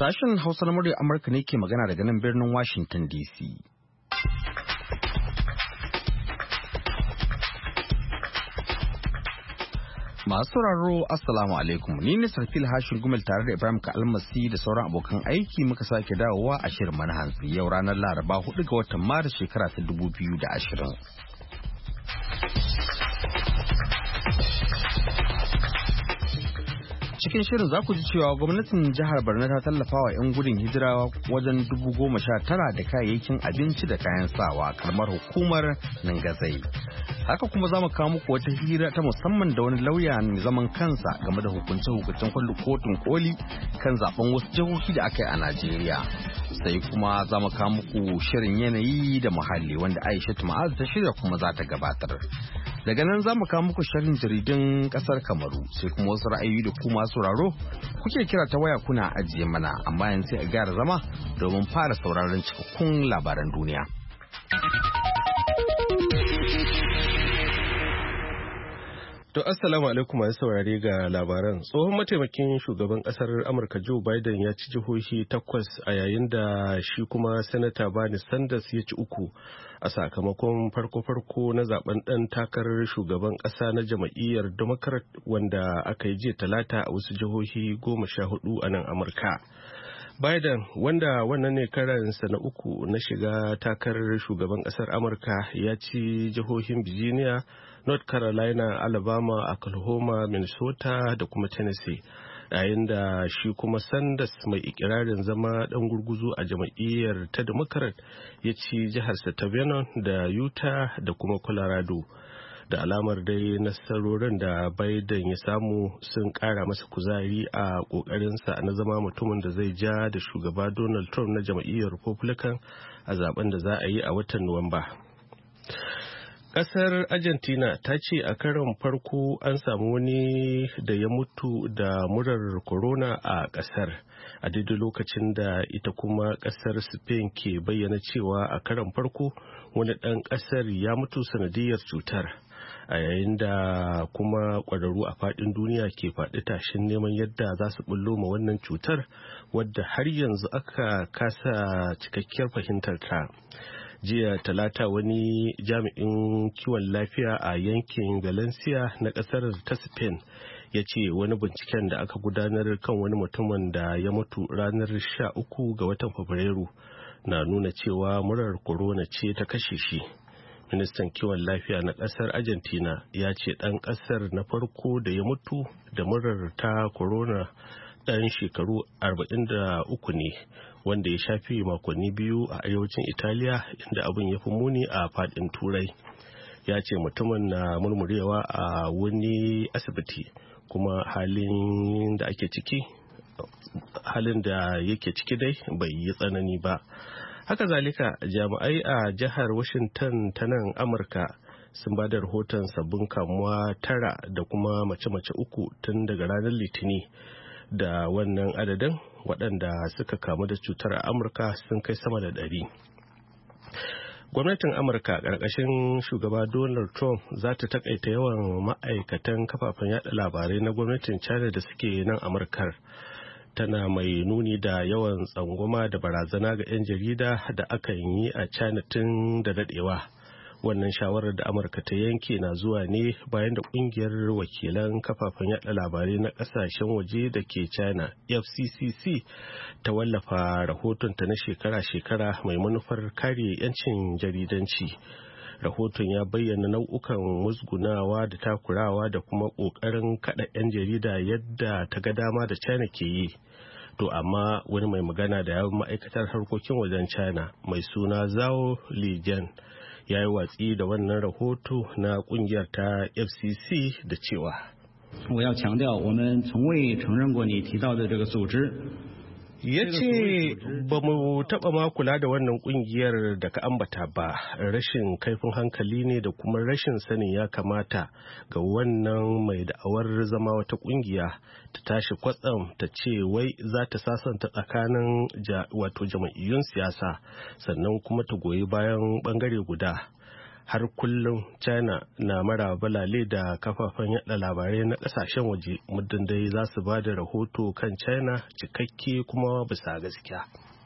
Sashen Hausa na muryar Amurka ne ke magana daga nan birnin Washington DC. Masu sauraro Assalamu alaikum, ni ne Sarfil Hashin Gumel tare da Ibrahim Ka'almasi da sauran abokan aiki muka sake dawowa a shirin mana hantsi yau ranar Laraba 4 ga watan Maris shekara ta 2020. Cikin shirin za ku ji cewa gwamnatin jihar Borno ta tallafa wa 'yan gudun hijira wajen 19,000 da kayayyakin abinci da kayan sawa karamar hukumar Ningazai. Haka kuma za mu kawo muku wata hira ta musamman da wani lauya mai zaman kansa game da hukunce-hukuncen kotun koli kan zaben wasu jihohi da aka yi a Najeriya. Sai kuma za mu kawo muku shirin yanayi da muhalli wanda Aisha Ma'az ta shirya kuma za ta gabatar. Daga nan za mu kawo muku shirin jaridun kasar Kamaru sai kuma wasu ra'ayoyi da kuma sauraro kuke kira ta waya kuna ajiye mana amma yanzu sai a gyara zama domin fara sauraron cikakkun labaran duniya. To assalamu alaikum masu saurare ga labaran. Tsohon mataimakin shugaban kasar Amurka Joe Biden ya ci jihohi 8 a yayin da shi kuma Sanata Bernie Sanders ya ci 3 a sakamakon farko-farko na zaben dan takarar shugaban kasa na jam'iyyar Democrat wanda aka yi jiya Talata a wasu jihohi 14 a nan Amurka. Biden wanda wannan ne karansa na 3 na shiga takarar shugaban kasar Amurka ya ci jihohin Virginia, North Carolina, Alabama, Oklahoma, Minnesota da kuma Tennessee. Yayin da shi kuma Sanders mai ikirarin zama dan gurguzu a jam'iyyar ta Democrat ya ci jiharsa ta Vermont da Utah da kuma Colorado. Da alamar dai nasarorin da Biden ya samu sun kara masa kuzari a kokarinsa na zama mutumin da zai ja da shugaba Donald Trump na jam'iyyar Republican a zaben da za a yi a watan Nuwamba. Kasar Argentina ta ce a karon farko an samu wani da ya mutu da murar corona a kasar a daidai lokacin da ita kuma kasar Spain ke bayyana cewa a karon farko wani ɗan kasar ya mutu sanadiyar cutar a yayin da kuma ƙwararru a faɗin duniya ke faɗi tashin neman yadda za su bullo ma wannan cutar wadda har yanzu aka kasa cikakkiyar fahimtar ta. Jiya Talata wani jami'in kiwon lafiya a yankin Valencia na kasar ta Spain ya ce wani binciken da aka gudanar kan wani mutumin da ya mutu ranar 13 ga watan Fabrairu na nuna cewa murar corona ce ta kashe shi. Ministan kiwon lafiya na kasar Argentina ya ce ɗan kasar na farko da ya mutu da murar ta corona ɗan shekaru 43 ne wanda ya shafi makonni 2 a arewacin Italiya inda abin ya fi muni a fadin Turai. Ya ce mutumin na murmurewa a wani asibiti kuma halin da yake ciki dai bai yi tsanani ba. Haka zalika jami'ai a jihar Washington ta nan Amurka sun ba da rahoton sabbin kamuwa 9 da kuma mace-mace 3 tun daga ranar Litini. Da wannan adadin waɗanda suka kamu da cutar a Amurka sun kai sama da 100. Gwamnatin Amurka ƙarƙashin shugaba Donald Trump za ta takaita yawan ma'aikatan kafafen yada labarai na gwamnatin China da suke nan Amurkar. Tana mai nuni da yawan tsangwama da barazana ga 'yan jarida da aka yi a China tun da daɗewa. Wannan shawarar da Amurka ta yanke na zuwa ne bayan da kungiyar wakilan kafafen yada labarai na kasashen waje da ke China FCCC ta wallafa rahotonta na shekara-shekara mai manufar kare 'yancin jaridanci. Rahoton ya bayyana nau'ukan musgunawa da takurawa da kuma ƙoƙarin kada 'yan jarida yadda ta ga dama da China ke yi. To amma wani mai magana da yawun ma'aikatar harkokin wajen China mai suna Zhao Lijian ya yi watsi da wannan rahoto na kungiyar ta FCC da cewa ya ce ba mu taɓa ma kula da wannan kungiyar da ka ambata ba. Rashin kaifin hankali ne da kuma rashin sanin ya kamata ga wannan mai da'awar zama wata kungiya ta tashi kwatsam ta ce wai za ta sasanta tsakanin jam'iyyun siyasa sannan kuma ta goyi bayan bangare guda. har kullum China na mara balale da kafafen yada labarai na kasashen waje muddin dai za su ba da rahoto kan China cikakke kuma bisa gaskiya.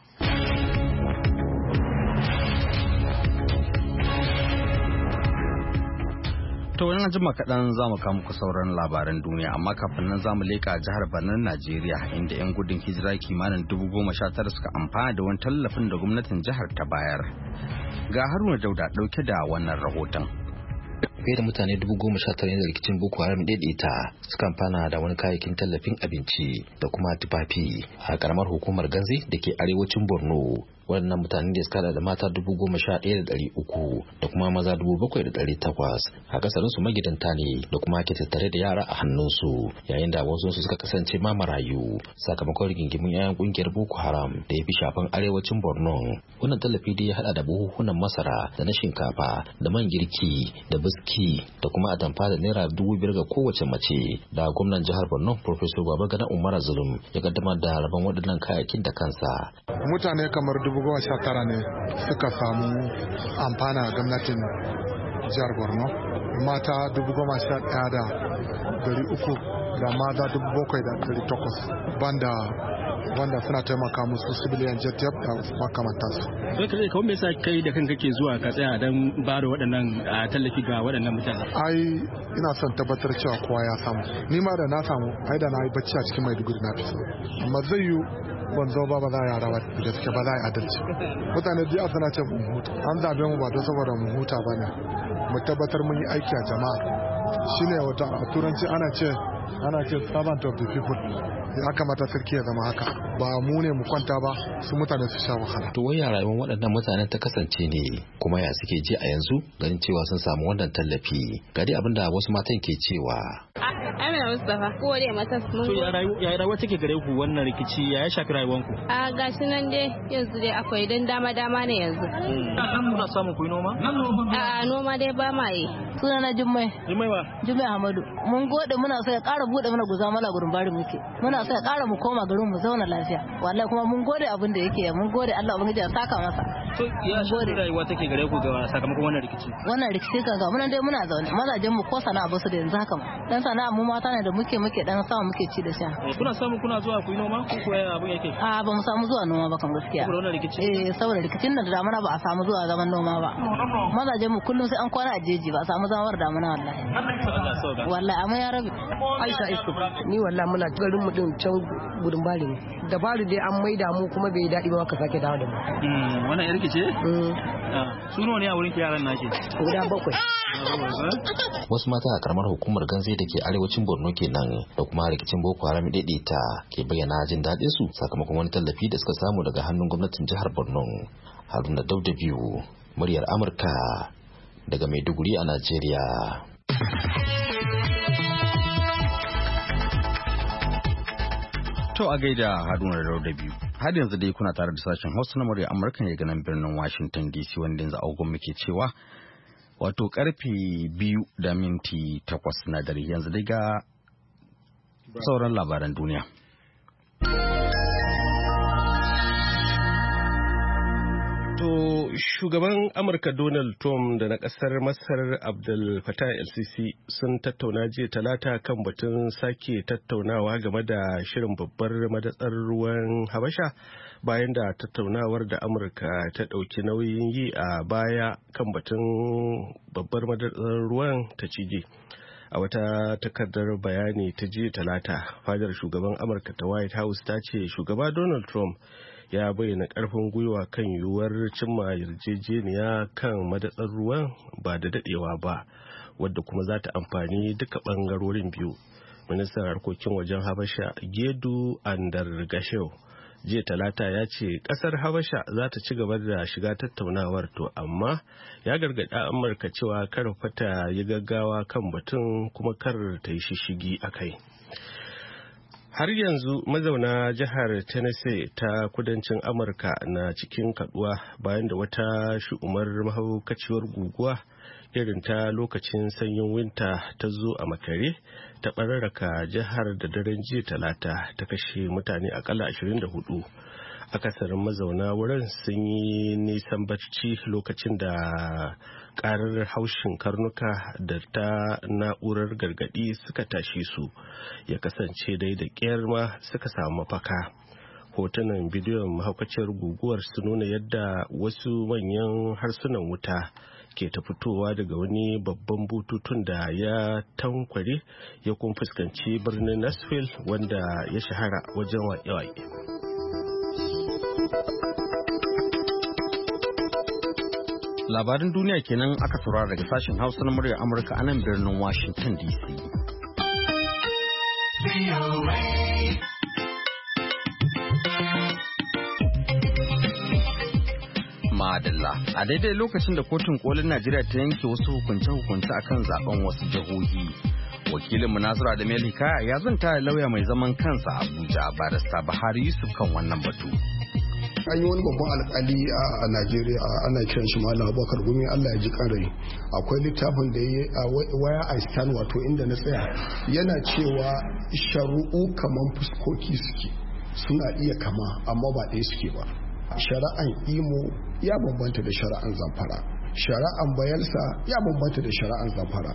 To wani jima kaɗan za mu kawo muku sauran labaran duniya, amma kafin nan za mu leƙa jihar Barnar Najeriya inda 'yan gudun hijira kimanin 19,000 suka amfana da wani tallafin da gwamnatin jihar ta bayar. Ga Haruna Dauda ɗauke da wannan rahoton. Fiye da mutane 19,000 da rikicin Boko Haram daidaita suka amfana da wani kayayyakin tallafin abinci da kuma tufafi a karamar hukumar Ganzi da ke arewacin Borno. Waɗannan mutanen da suka da mata 11,300 da kuma maza 7,800 a kasarin su magidanta ne da kuma ke tattare da yara a hannunsu, yayin da wasu su suka kasance ma marayu sakamakon rigingimin 'ya'yan kungiyar Boko Haram da ya fi shafan arewacin Borno. Wannan tallafi dai ya hada da buhuhunan masara da na shinkafa da man girki da biski da kuma atamfa da naira 5,000 ga kowace mace da gwamnan jihar Borno Professor Babagana Umar Zulum ya kaddamar da rabon waɗannan kayayyakin da kansa. Mutane kamar 19,000 ne suka samu amfana gwamnatin jihar Borno, mata 11,300 da maza 7,800 banda wanda suna taimaka musu civilian jet da makamantansu. Sai ka kawai me yasa kai da kanka ke zuwa ka tsaya don ba da waɗannan tallafi ga waɗannan mutane? Ai ina son tabbatar cewa kowa ya samu. Ni ma da na samu, ai da na yi bacci a cikin Maiduguri na fi so. Amma zai yi ban zo ba za a yara ba da suke ba za a yi adalci. Mutane biyu suna ce mu huta. An zabe mu ba don saboda mu huta ba ne. Mu tabbatar mun yi aiki a jama'a. Shine wata a turanci ana ce servant of the people. Ya kamata sarki ya zama haka, ba mu ne mu kwanta ba, su mutane su sha wahala. To wai ya rayuwar waɗannan mutanen ta kasance ne, kuma ya suke ji a yanzu ganin cewa sun samu wannan tallafi? Ga dai abinda wasu matan ke cewa. Amina Mustapha, ko dai mata mun. To ya rayuwa take gare ku wannan rikici ya shafi rayuwanku? A gashi nan dai yanzu dai akwai dan dama ne yanzu. Kuna samun ku yi noma? A noma dai ba ma yi. Sunana Jummai. Jummai wa? Jummai Ahmadu. Mun gode muna so ya ƙara buɗe mana guza mala gurin bari muke. Muna so ya ƙara mu koma garin mu zauna lafiya. Wallahi kuma mun gode abin da yake, mun gode Allah ubangiji ya saka masa. To ya shafi rayuwa take gare ku ga sakamakon wannan rikici? Wannan rikici kan ga mun dai muna zaune. Mazajen mu ko sana'a ba su da yanzu haka. Dan sana'a mu mata ne da muke dan samu muke ci da sha. Kuna samu kuna zuwa ku yi noma ko kuwa abin yake? A ba mu samu zuwa noma ba kan gaskiya. Saboda wannan rikici? Saboda rikicin da damuna ba a samu zuwa zaman noma ba. Mazajen mu kullum sai an kwana a jeji ba a samu zamar damuna wallahi. Wallahi amma ya rabi. Aisha Isu ni wallahi muna garin mu din can gudun bari ne. Da bari dai an maida mu kuma bai daɗi ba ka sake dawo da mu. Wannan yarki ce? Suno ne a wurin yaran nake. Guda 7. Wasu mata a karamar hukumar Ganze da ke arewacin Borno kenan da kuma rikicin Boko Haram daidaita ke bayyana jin daɗin su sakamakon wani tallafi da suka samu daga hannun gwamnatin jihar Borno. Haruna Dauda biyu, muryar Amurka daga Maiduguri a Najeriya. To a gaida Haruna Dauda biyu. Har yanzu dai kuna tare da sashen Hausa na muryar Amurka ne ga nan birnin Washington DC, wanda yanzu agogon muke cewa wato karfe 2:08 na dare. Yanzu dai ga sauran labaran duniya. To shugaban Amurka Donald Trump da na kasar Masar Abdel Fattah el-Sisi sun tattauna jiya Talata kan batun sake tattaunawa game da shirin babbar madatsar ruwan Habasha bayan da tattaunawar da Amurka ta ɗauki nauyin yi a baya kan batun babbar madatsar ruwan ta cije. A wata takardar bayani ta jiya Talata, fadar shugaban Amurka ta White House ta ce shugaba Donald Trump ya bayyana karfin gwiwa kan yiwuwar cimma yarjejeniya kan madatsar ruwan ba da dadewa ba, wadda kuma za ta amfani duka bangarorin biyu. Ministan harkokin wajen Habasha Gedu Andargashew jiya Talata ya ce kasar Habasha za ta ci gaba da shiga tattaunawar, to amma ya gargaɗi Amurka cewa kar fata yi gaggawa kan batun kuma kar ta yi shishigi a kai. Har yanzu mazauna jihar Tennessee ta kudancin Amurka na cikin kaduwa bayan da wata shu'umar mahaukaciyar guguwa irin ta lokacin sanyin winta ta zo a makare ta bararraka jihar da daren jiya Talata ta kashe mutane akalla 24. akasarin mazauna wurin sun yi nisan barci lokacin da karar haushin karnuka da ta na'urar gargadi suka tashi su, ya kasance dai da ƙyar ma suka samu mafaka. Hotunan bidiyon mahaukaciyar guguwar su nuna yadda wasu manyan harsunan wuta ke ta fitowa daga wani babban bututun da ya tankware ya kuma fuskanci birnin Nashville wanda ya shahara wajen waƙe-waƙe. Labarin duniya kenan aka saurara daga sashen Hausa na muryar Amurka a nan birnin Washington DC. Madalla. A daidai lokacin da kotun kolin Najeriya ta yanke wasu hukunce-hukunce akan zaben wasu jihohi. Wakilin Munazura da Melika ya zanta da lauya mai zaman kansa a Abuja, barista Bahari Yusuf kan wannan batu. An yi wani babban alkali a Najeriya ana kiran shi Malam Abubakar Gumi, Allah ya ji karai. Akwai littafin da ya waya I stand, wato inda na tsaya, yana cewa shari'u kaman fuskoki suke, suna iya kama amma ba ɗaya suke ba. Shari'an Imo ya bambanta da shari'an Zamfara, shari'an Bayelsa ya bambanta da shari'an Zamfara.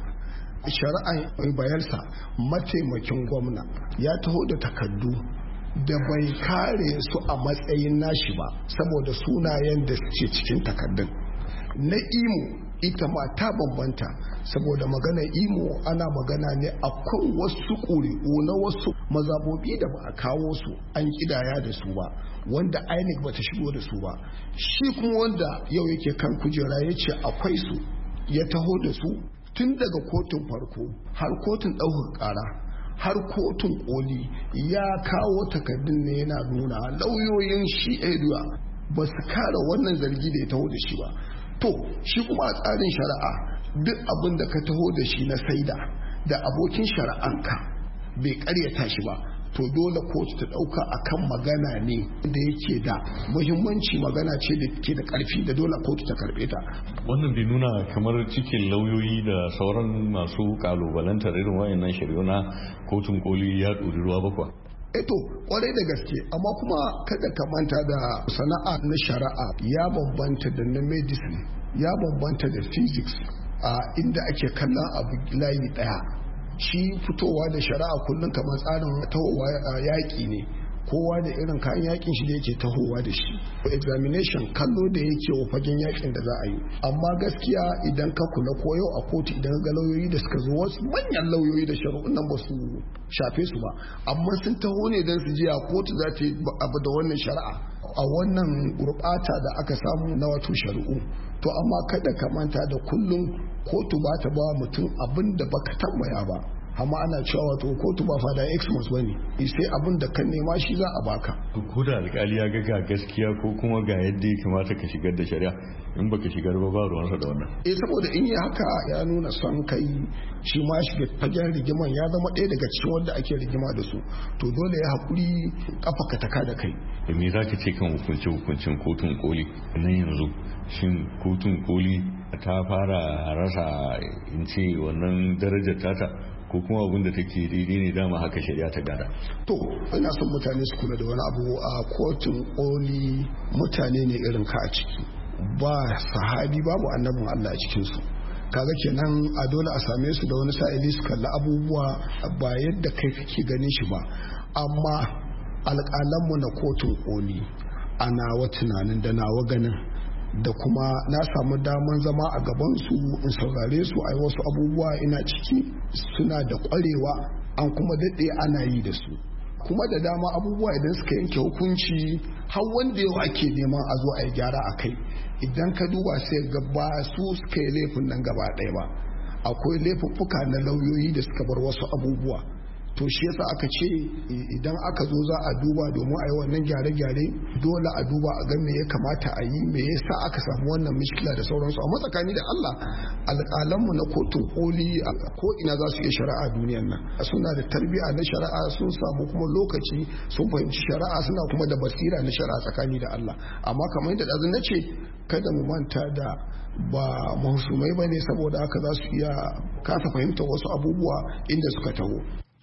Shari'an Bayelsa mataimakin gwamna ya taho da takardu da bai kare su a matsayin nashi ba saboda sunayen da suke cikin takardun. Na Imo ita ma ta bambanta saboda magana Imo ana magana ne akan wasu ƙuri'u na wasu mazabobi da ba a kawo su an kidaya da su ba, wanda INEC ba ta shigo da su ba. Shi kuma wanda yau yake kan kujera ya ce akwai su, ya taho da su tun daga kotun farko har kotun ɗaukar ƙara har kotun koli, ya kawo takardun ne yana nuna lauyoyin shi area ba su kare wannan zargi da ya taho da shi ba. To shi kuma a tsarin shari'a duk abin da ka taho da shi na saida da abokin shari'anka bai karyata shi ba, to dole kotu ta dauka akan magana ne da yake da muhimmanci, magana ce da ke da karfi da dole kotu ta karbe ta. Wannan bai nuna kamar cikin lauyoyi da sauran masu kalubalantar irin wayannan shari'u na kotun koli ya ɗori ruwa ba kuwa? Eto kwarai da gaske, amma kuma kada ka manta da sana'a na shari'a ya bambanta da na medicine, ya bambanta da physics, a inda ake kallon abu layi daya. Shi fitowa da shari'a kullum kamar tsarin tahowa yaƙi ne, kowa da irin kayan yakin shi da yake tahowa da shi. Examination kallo da yake wa fagen yakin da za a yi, amma gaskiya idan ka kula ko yau a kotu idan ga lauyoyi da suka zo, wasu manyan lauyoyi da shari'un nan ba su shafe su ba, amma sun taho ne don su ji a kotu za ta yi abu da wannan shari'a a wannan gurɓata da aka samu na wato shari'u. To amma kada ka manta da kullum kotu ba ta ba mutum abin da baka tambaya ba, amma ana cewa wato kotu ba fada Xmas bane, sai abin da kan nema shi za a baka. Ko da alƙali ya ga gaskiya ko kuma ga yadda ya kamata ka shigar da shari'a, in baka shigar ba ruwansa da wannan. Saboda in yi haka ya nuna son kai, shi ma shiga fagen rigiman ya zama ɗaya daga cikin wanda ake rigima da su, to dole ya haƙuri kafa ka taka da kai. Da me za ka ce kan hukuncin kotun koli nan yanzu? Shin kotun koli ta fara rasa in ce wannan darajar tata, ko kuma abin da take daidai ne dama haka shari'a ta gada? To ina son mutane su kula da wani abu, a kotun koli mutane ne irin ka a ciki, ba sahabi babu annabin Allah a cikinsu. Kaga kenan a dole a same su da wani sa'ili su kalli abubuwa ba yadda kai kake ganin shi ba. Amma alƙalanmu na kotun koli a nawa tunanin da nawa ganin, da kuma na samu daman zama a gaban su in saurare su a wasu abubuwa ina ciki, suna da kwarewa, an kuma daɗe ana yi da su, kuma da dama abubuwa idan suka yanke hukunci har wanda yau ake neman a zo a yi gyara a kai, idan ka duba sai ga ba su suka yi laifin nan gaba ɗaya ba, akwai laifuffuka na lauyoyi da suka bar wasu abubuwa. To shi yasa aka ce idan aka zo za a duba domin a yi wannan gyare-gyare, dole a duba a ga me ya kamata a yi, me yasa aka samu wannan mishkila da sauransu. Amma tsakani da Allah, alƙalanmu na kotun koli ko ina za su iya shari'a duniyan nan, suna da tarbiyya na shari'a, sun samu kuma lokaci, sun fahimci shari'a, suna kuma da basira na shari'a tsakani da Allah. Amma kamar yadda ɗazu na ce, kada mu manta da ba mahusumai ba ne, saboda haka za su iya kasa fahimtar wasu abubuwa inda suka taho.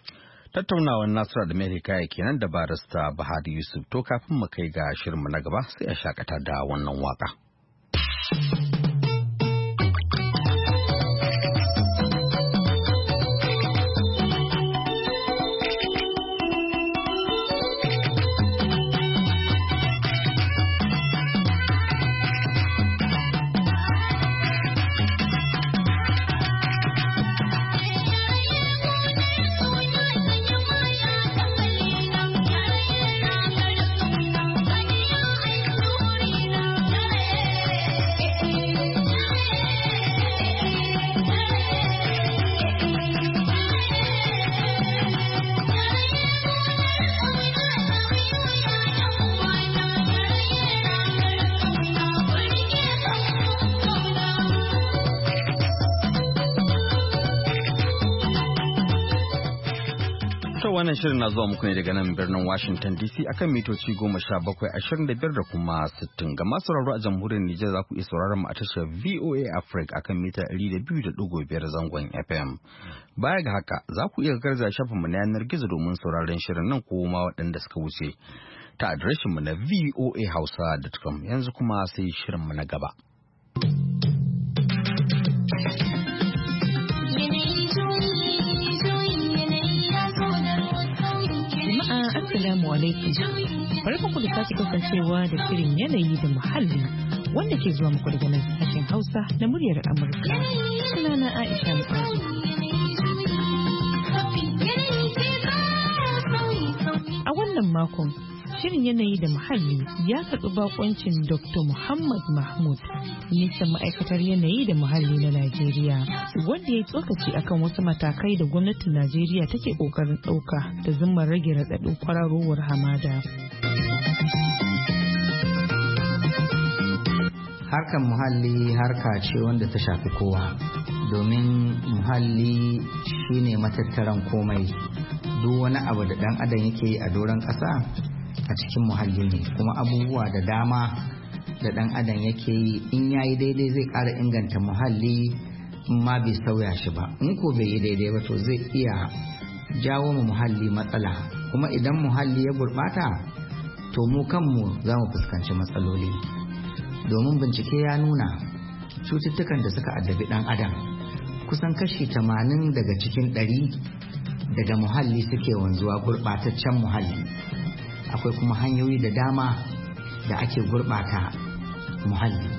Tattaunawar Nasira da Mai Hikaya kenan da barista Bahari Yusuf. To kafin mu kai ga shirinmu na gaba sai a shakata da wannan waka. Wannan shirin na zuwa muku ne daga nan birnin Washington DC akan mitoci 1725 da kuma 60. Ga masu sauraro a jamhuriyar Nijar za ku iya sauraron mu a tashar VOA Africa akan mita 200.5 zangon FM. Baya ga haka za ku iya garza shafin mu na yanar gizo domin sauraron shirin nan ko ma waɗanda suka wuce ta adireshin mu na voahausa.com. Yanzu kuma sai shirin mu na gaba. Assalamu alaikum. Barkan ku da sake kasancewa da shirin yanayi da muhalli wanda ke zuwa muku daga nan sashen Hausa na muryar Amurka. Sunana Aisha Mu'azu. A wannan makon shirin yanayi da muhalli ya karɓi bakoncin Dr. Muhammad Mahmud, ministan ma'aikatar yanayi da muhalli na Najeriya, wanda ya tsokaci akan wasu matakai da gwamnatin Najeriya take ƙoƙarin ɗauka da zimmar rage raɗaɗin kwararowar hamada. Harkar muhalli harka ce wanda ta shafi kowa, domin muhalli shine matattaran komai. Duk wani abu da ɗan adam yake yi a doron ƙasa a cikin muhalli ne, kuma abubuwa da dama da dan adam yake yi in yayi daidai zai ƙara inganta muhalli ma bai sauya shi ba. In ko bai yi daidai ba to zai iya jawo mu muhalli matsala, kuma idan muhalli ya gurɓata to mu kanmu za mu fuskanci matsaloli. Domin bincike ya nuna cututtukan da suka addabi dan adam kusan kashi 80 daga cikin 100 daga muhalli suke wanzuwa, gurɓataccen muhalli. Akwai kuma hanyoyi da dama da ake gurɓata muhalli.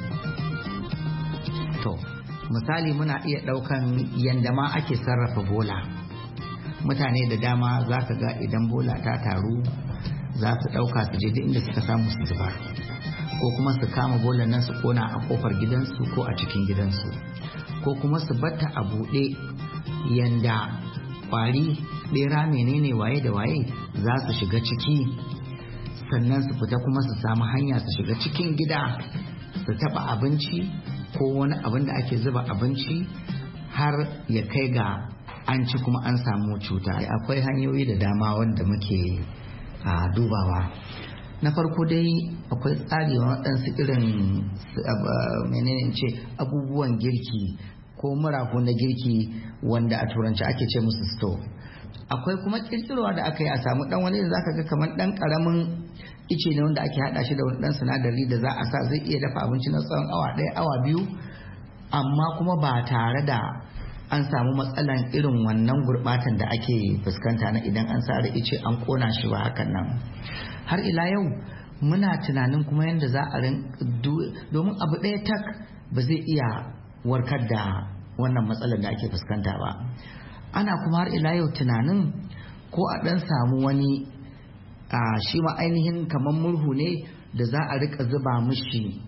To, misali muna iya ɗaukan yanda ma ake sarrafa bola. Mutane da dama za ka ga idan bola ta taru za su ɗauka su je duk inda suka samu su zubar, ko kuma su kama bolan nan su kona a kofar gidansu ko a cikin gidansu, ko kuma su batta a buɗe yanda ƙwari, ɓera, menene waye da waye za su shiga ciki, sannan su fita kuma su samu hanya su shiga cikin gida su taba abinci ko wani abin da ake zuba abinci har ya kai ga an ci kuma an samu cuta. Akwai hanyoyi da dama wanda muke dubawa. Na farko dai akwai tsari waɗansu irin menene ce abubuwan girki ko murafu na girki wanda a turanci ake ce musu stove. Akwai kuma kirkirowa da aka yi a samu dan wani da zaka ga kamar dan karamin ice ne wanda ake hada shi da wani dan sinadari da za a sa zai iya dafa abinci na tsawon awa 1 awa 2, amma kuma ba tare da an samu matsalan irin wannan gurbatan da ake fuskanta na idan an sa da ice an kona shi ba hakan nan. Har ila yau muna tunanin kuma yadda za a domin abu ɗaya tak ba zai iya warkar da wannan matsalar da ake fuskanta ba. Ana kuma har ila yau tunanin ko a ɗan samu wani shi ma ainihin kamar murhu ne da za a rika zuba mishi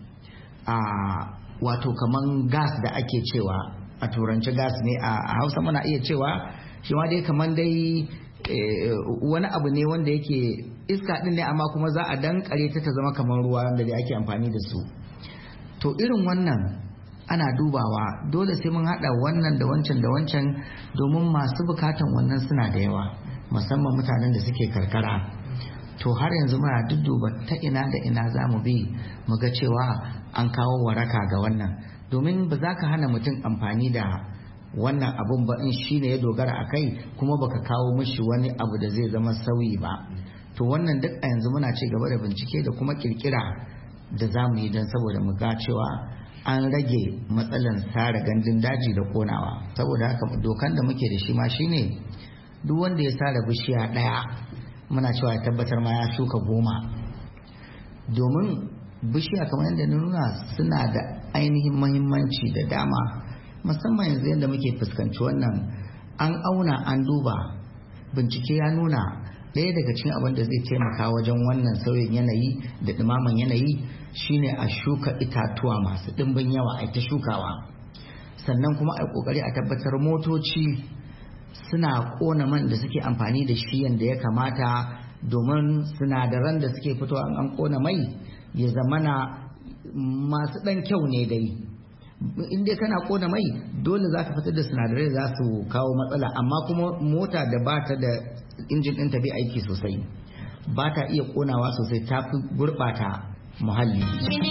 wato kamar gas da ake cewa a turanci gas ne, a hausa muna iya cewa shi ma dai kamar dai wani abu ne wanda yake iska din ne, amma kuma za a dankare ta zama kamar ruwa da dai ake amfani da su. To irin wannan ana dubawa, dole sai mun hada wannan da wancan da wancan, domin masu bukatan wannan suna da yawa, musamman mutanen da suke karkara. To har yanzu muna dudduba ta ina da ina za mu bi mu ga cewa an kawo waraka ga wannan, domin ba za ka hana mutum amfani da wannan abun ba in shine ya dogara a kai kuma baka kawo mishi wani abu da zai zama sauyi ba. To wannan duk a yanzu muna ci gaba da bincike da kuma kirkira da za mu yi don saboda mu ga cewa an rage matsalan sare gandun daji da konawa. Saboda haka dokan da muke da shi ma shine duk wanda ya sare bishiya ɗaya muna cewa ya tabbatar ma ya shuka 10, domin bishiya kamar yadda na nuna suna da ainihin mahimmanci da dama, musamman yanzu yadda muke fuskanci wannan an auna an duba bincike ya nuna ɗaya daga cikin abin da zai taimaka wajen wannan sauyin yanayi da ɗumaman yanayi shine a shuka itatuwa masu ɗimbin yawa a ta shukawa. Sannan kuma a ƙoƙari a tabbatar motoci suna ƙona man da suke amfani da shi yadda ya kamata, domin sinadaran da suke fitowa an ƙona mai ya zamana masu ɗan kyau ne dai. In dai kana ƙona mai dole za ka fitar da sinadarai za su kawo matsala, amma kuma mota da ba ta da injin ɗinta bai aiki sosai ba ta iya ƙonawa sosai, ta fi gurɓata muhalli.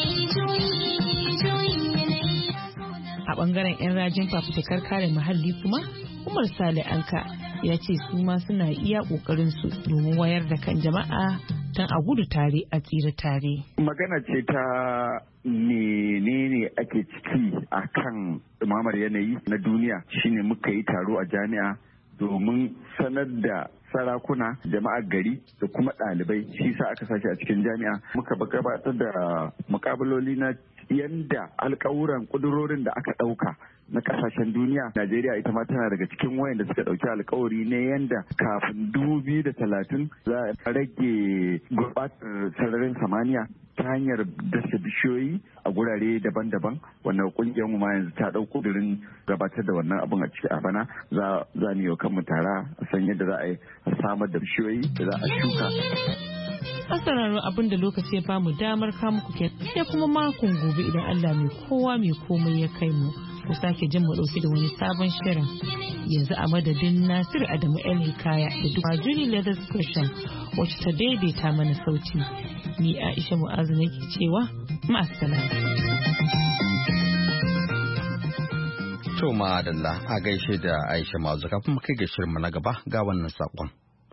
A ɓangaren 'yan rajin fafutukar kare muhalli kuma, Umar Sale Anka ya ce su ma suna iya ƙoƙarin su domin wayar da kan jama'a don a gudu tare a tsira tare. Magana ce ta menene ake ciki a kan ɗumamar yanayi na duniya, shine muka yi taro a jami'a domin sanar da sarakuna, jama'ar gari da kuma ɗalibai. Shi sa aka sashi a cikin jami'a muka gabatar da mukabaloli na yanda alkawuran kudurorin da aka ɗauka na kasashen duniya. Najeriya ita ma tana daga cikin wayanda suka ɗauki alkawari ne yanda kafin 2030 za a rage gurbatar sararin samaniya ta hanyar dasa bishiyoyi a gurare daban-daban. Wannan kungiyar mu ma yanzu ta ɗauko kudurin gabatar da wannan abun a ciki a bana. Za mu yi kanmu tara a san yadda za a yi a samar da bishiyoyi da za a shuka. Asararru abin da lokaci ya bamu damar kamu kuke sai kuma makon gobe idan Allah mai kowa mai komai ya kai mu ku sake jin mu dauke da wani sabon shirin. Yanzu a madadin Nasir Adamu El Hikaya da duk Julie Leathers Christian wacce ta daidaita mana sauti, ni Aisha Mu'azu nake cewa ma'assalam. To madalla a gaishe da Aisha Mu'azu, kafin mu kai ga shirin mu na gaba ga wannan sakon.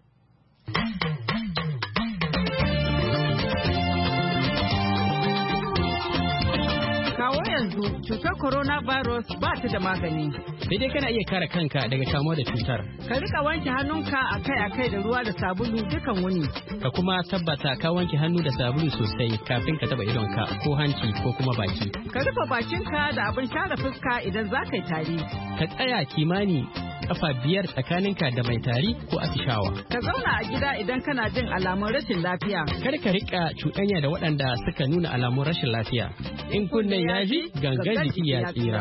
yanzu cutar coronavirus ba ta da magani. Sai dai kana iya kare kanka daga kamuwa da cutar. Ka rika wanke hannunka akai-akai da ruwa da sabulu dukan wuni. Ka kuma tabbata ka wanke hannu da sabulu sosai kafin ka taba idonka ko hanci ko kuma baki. Ka rufe bakinka da abin share fuska idan za ka yi tari. Ka tsaya kimani kafa 5 tsakaninka da mai tari ko atishawa. Ka zauna a gida idan kana jin alamun rashin lafiya. Kar ka rika cuɗanya da waɗanda suka nuna alamun rashin lafiya. In kunnen ya ji gangan jiki ya tsira.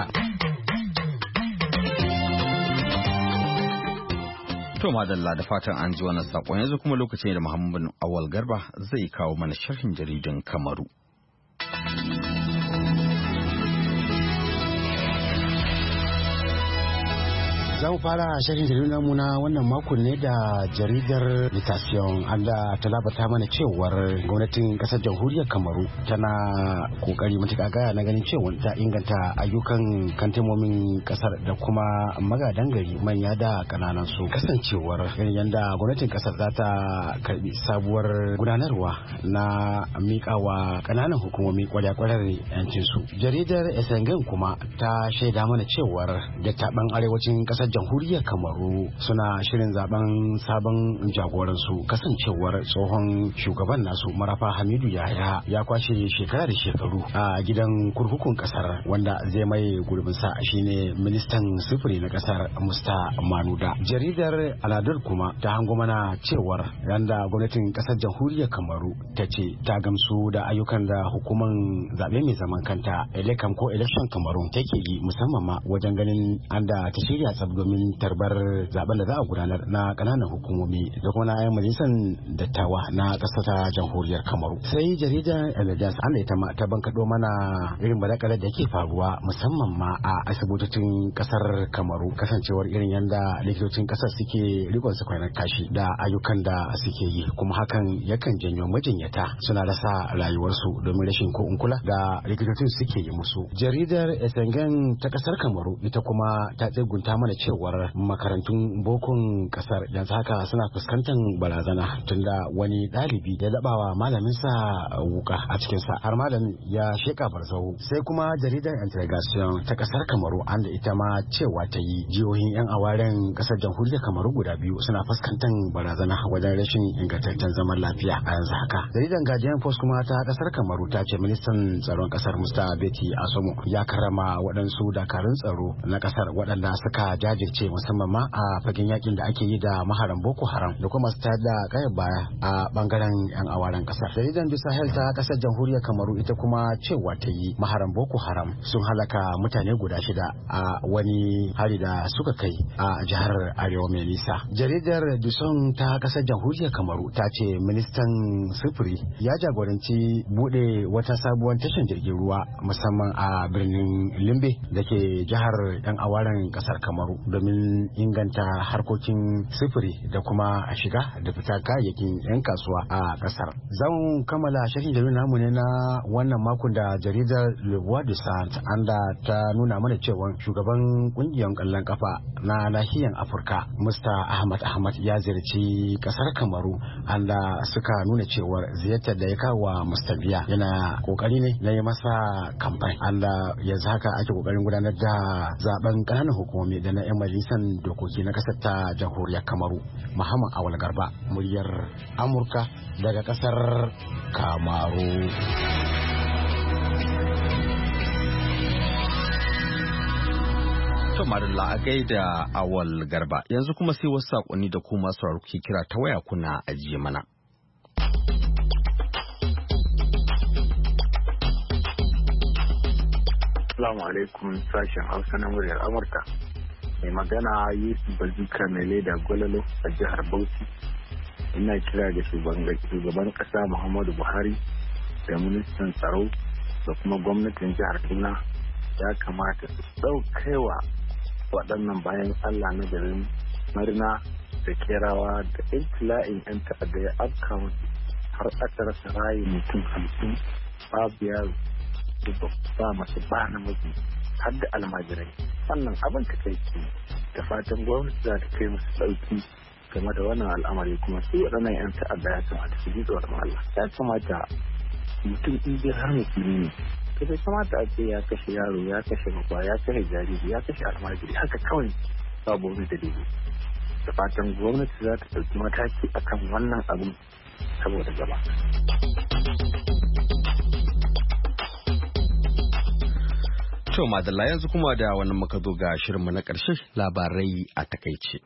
To madalla da fatan an ji wannan sakon, yanzu kuma lokacin da Muhammadu Awal Garba zai kawo mana sharhin jaridan Kamaru. Za mu fara shirin jaridar mu na wannan makon ne da jaridar Mutation, anda ta labata mana cewar gwamnatin kasar jamhuriyar Kamaru tana kokari matuƙa gaya na ganin cewa ta inganta ayyukan kantemomin kasar da kuma magadan gari manya da kananan su, kasancewar yanda gwamnatin kasar za ta karbi sabuwar gudanarwa na miƙawa kananan hukumomi kwarekwarar yancin su. Jaridar Esengen kuma ta shaida mana cewar da taban arewacin kasar jamhuriyar Kamaru suna shirin zaben sabon jagoransu, kasancewar tsohon shugaban nasu Marafa Hamidu Yahaya ya kwashe shekara da shekaru a gidan kurkukun kasar, wanda zai mai gurbinsa shine ministan sufuri na kasar Musta Manuda. Jaridar Aladar kuma ta hango mana cewar yanda gwamnatin kasar jamhuriyar Kamaru ta ce ta gamsu da ayyukan da hukumar zabe mai zaman kanta Elekam ko Election Kamaru take yi, musamman ma wajen ganin an da ta shirya tsab domin tarbar zaben da za a gudanar na kananan hukumomi da kuma na 'yan majalisar dattawa na ƙasar ta jamhuriyar Kamaru. Sai jaridar Emergence an ita ma ta bankaɗo mana irin badakalar da ke faruwa musamman ma a asibitocin ƙasar Kamaru, kasancewar irin yanda likitocin ƙasar suke rikon su kwanar kashi da ayyukan da suke yi, kuma hakan yakan janyo majinyata suna rasa rayuwarsu domin rashin ko kula da likitocin suke yi musu. Jaridar Esengen ta ƙasar Kamaru ita kuma ta tsegunta mana cewar makarantun bokon ƙasar yanzu haka suna fuskantar barazana tunda wani ɗalibi ya dabawa malaminsa wuka a cikinsa har malamin ya sheka barzau. Sai kuma jaridar Integration ta ƙasar Kamaru an da ita ma cewa ta yi jihohin 'yan awaren ƙasar jamhuriyar Kamaru guda biyu suna fuskantar barazana wajen rashin ingantaccen zaman lafiya a yanzu haka. Jaridar Guardian Post kuma ta ƙasar Kamaru ta ce ministan tsaron ƙasar Musta Beti Asomo ya karrama waɗansu dakarun tsaro na ƙasar waɗanda suka jajirce musamman ma a fagen yakin da ake yi da maharan Boko Haram da kuma su da kayan baya a bangaren 'yan awaren ƙasar. Jaridar Du Sahel ta ƙasar jamhuriyar Kamaru ita kuma cewa ta yi maharan Boko Haram sun halaka mutane guda 6 a wani hari da suka kai a jihar Arewa mai nisa. Jaridar Duson ta ƙasar jamhuriyar Kamaru ta ce ministan sufuri ya jagoranci bude wata sabuwar tashar jirgin ruwa musamman a birnin Limbe da ke jihar 'yan awaren ƙasar Kamaru domin inganta harkokin sufuri da kuma a shiga da fita kayayyakin 'yan kasuwa a ƙasar. Zan kammala shirin jaridar namu ne na wannan makon da jaridar Le Voix du Centre anda ta nuna mana cewa shugaban kungiyar ƙwallon kafa na nahiyar Afirka Musta Ahmad ya ziyarci ƙasar Kamaru anda suka nuna cewar ziyartar da ya kawo wa Mustabiya yana kokari ne na yi masa kamfani anda yanzu haka ake kokarin gudanar da zaben ƙananan hukumomi da na 'yan majalisar dokoki na ƙasar ta jamhuriyar Kamaru. Muhammad Awal Garba, muryar Amurka daga ƙasar Kamaru. To madalla a gaida Awal Garba, yanzu kuma sai wasu saƙonni da kuma sauraro ke kira ta waya kuna ajiye mana. Assalamu alaikum, sashen Hausa na muryar Amurka. Mai magana Yusuf Bazuka mai leda Gwalalo a jihar Bauchi. Ina kira da shugaban kasa Muhammadu Buhari da ministan tsaro da kuma gwamnatin jihar Kaduna ya kamata su ɗaukewa waɗannan bayan Allah na garin Marina da Kerawa da intila'in 'yan ta'adda ya afka musu har aka rasa rayu mutum 50 babu yaro ba masu ba na mutu har da almajirai. Wannan abin ta kai da fatan gwamnati za ta kai musu ɗauki game da wannan al'amari, kuma su waɗannan 'yan ta'adda ya kamata su ji tsoron Allah. Ya kamata mutum in dai har musulmi ne, to bai kamata a ce ya kashe yaro, ya kashe babba, ya kashe jariri, ya kashe almajiri haka kawai babu wani dalili. Da fatan gwamnati za ta ɗauki mataki akan wannan abin saboda gaba. To madalla, yanzu kuma da wannan muka zo ga shirinmu na ƙarshe, labarai a takaice.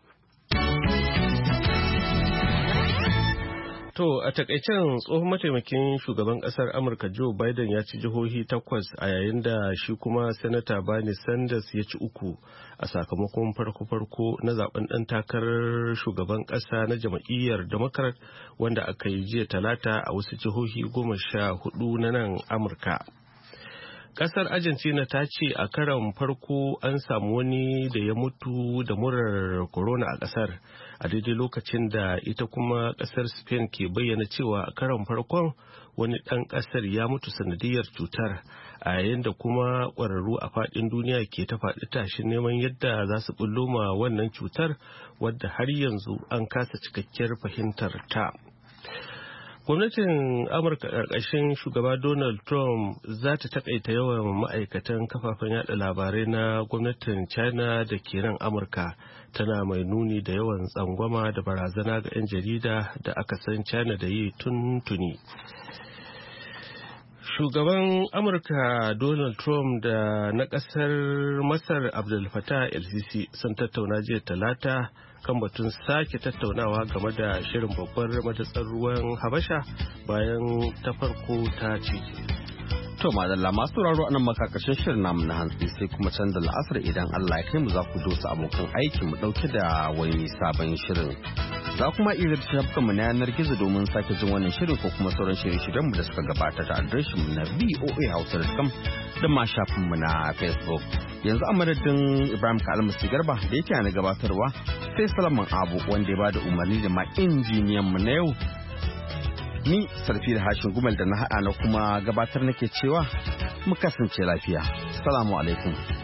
To a takaicen tsohon mataimakin shugaban kasar Amurka Joe Biden ya ci jihohi 8 a yayin da shi kuma Sanata Bernie Sanders ya ci 3 a sakamakon farko-farko na zaben ɗan takarar shugaban ƙasa na jam'iyyar Democrat wanda aka yi jiya Talata a wasu jihohi 14 na nan Amurka. Kasar Argentina ta ce a karon farko an samu wani da ya mutu da murar corona a kasar a daidai lokacin da ita kuma kasar Spain ke bayyana cewa a karon farkon wani ɗan kasar ya mutu sanadiyar cutar, a yayin da kuma ƙwararru a faɗin duniya ke ta faɗi tashin neman yadda za su bullo ma wannan cutar wadda har yanzu an kasa cikakkiyar fahimtar ta. Gwamnatin Amurka ƙarƙashin shugaba Donald Trump za ta taƙaita yawan ma'aikatan kafafen yada labarai na gwamnatin China da ke nan Amurka, tana mai nuni da yawan tsangwama da barazana ga 'yan jarida da aka san China da yi tuni. Shugaban Amurka Donald Trump da na ƙasar Masar Abdel Fattah el-Sisi sun tattauna jiya Talata kan batun sake tattaunawa game da shirin babbar madatsar ruwan Habasha bayan ta farko ta ce. To madalla masu sauraro anan makakashin shirin namu na hantsi sai kuma canza la'asar idan Allah ya kai mu za ku dosa abokan aiki mu dauke da wani sabon shirin. Za kuma iya zata shafukan mu na yanar gizo domin sake jin wannan shirin ko kuma sauran shirye-shiryen mu da suka gabata ta adireshin mu na voahausa.com da ma shafin mu na Facebook. Yanzu a madadin Ibrahim Kalmasi Garba da yake na gabatarwa sai Salaman Abu wanda ya bada umarni da ma injiniyan mu na yau. Ni Sarfi da Hashin Gumel da na haɗa na kuma gabatar nake cewa mu kasance lafiya. Assalamu alaikum.